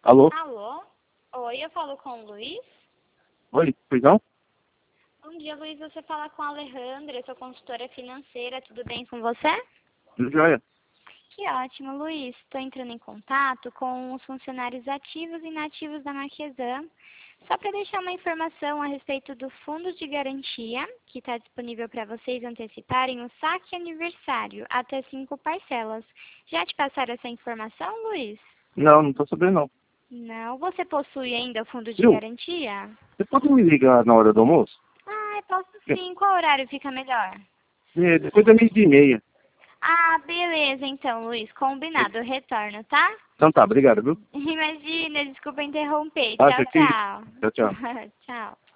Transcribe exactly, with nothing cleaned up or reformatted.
Alô? Alô? Oi, eu falo com o Luiz? Oi, perdão? Bom dia, Luiz. Você fala com a Alejandra, eu sou consultora financeira. Tudo bem com você? Tudo jóia? Que ótimo, Luiz. Estou entrando em contato com os funcionários ativos e inativos da Marquesan, só para deixar uma informação a respeito do fundo de garantia, que está disponível para vocês anteciparem o saque aniversário até cinco parcelas. Já te passaram essa informação, Luiz? Não, não tô sabendo não. Não. Você possui ainda o fundo de Viu? garantia? Você pode me ligar na hora do almoço? Ah, posso sim. Qual horário fica melhor? É, depois da meia-dia e meia. Ah, beleza então, Luiz. Combinado. Eu retorno, tá? Então tá, obrigado, viu? Imagina, desculpa interromper. Acha Tchau, que... tchau. Tchau, tchau. Tchau.